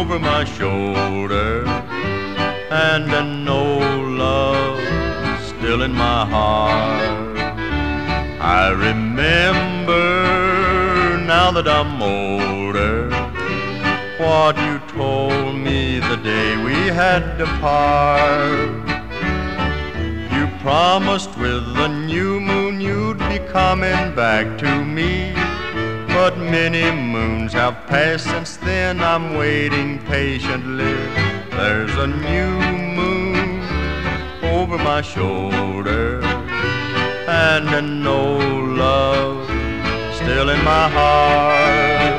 over my shoulder, and an old love still in my heart. I remember now that I'm older what you told me the day we had to part. You promised with the new moon you'd be coming back to me, but many moons have passed since then. I'm waiting patiently. There's a new moon over my shoulder, and an old love still in my heart.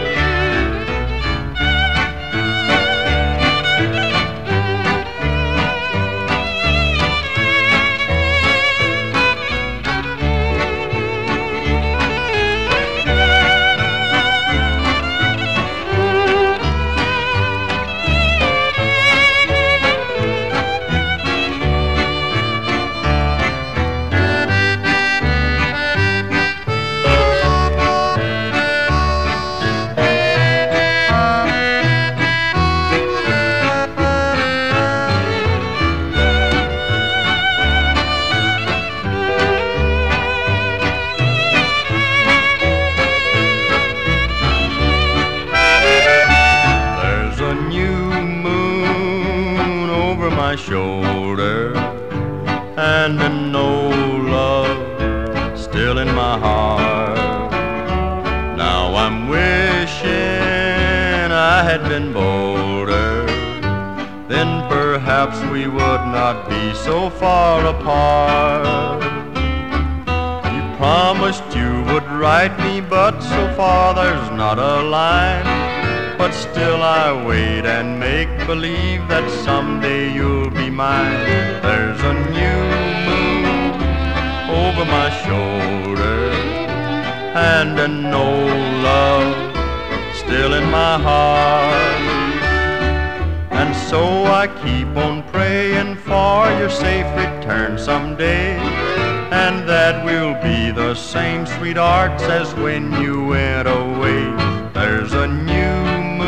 My shoulder, and an old love still in my heart. Now I'm wishing I had been bolder, then perhaps we would not be so far apart. You promised you would write me, but so far there's not a line. But still I wait and make believe that someday you'll be mine. There's a new moon over my shoulder, and an old love still in my heart. And so I keep on praying for your safe return someday, and that we'll be the same sweethearts as when you went away. There's a new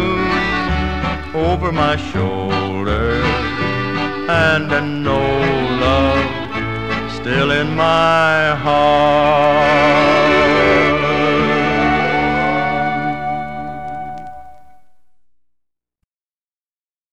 over my shoulder, and an old love still in my heart.